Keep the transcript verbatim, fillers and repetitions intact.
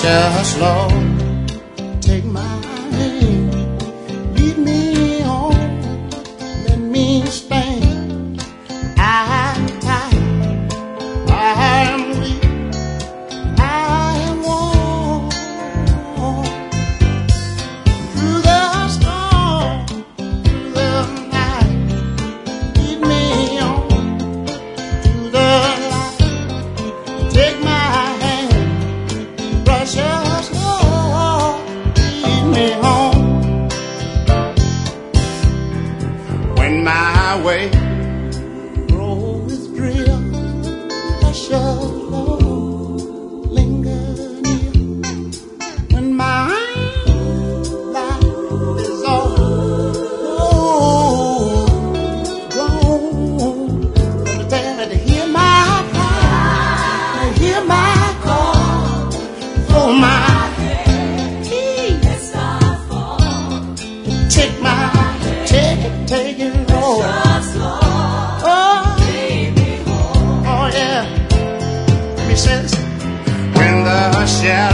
Precious Lord, take my hand, lead me on, let me stand. I'm tired, I am weak, I am worn. Through the storm, through the night, lead me on to the light. Take my hand, precious Lord, lead me home. When my way grows drear, precious Lord, linger near. When my life is all gone, gonna tell me to hear my cry, to hear my call for my take my, take it, take it, Lord. Oh, oh yeah. He says, when the shadow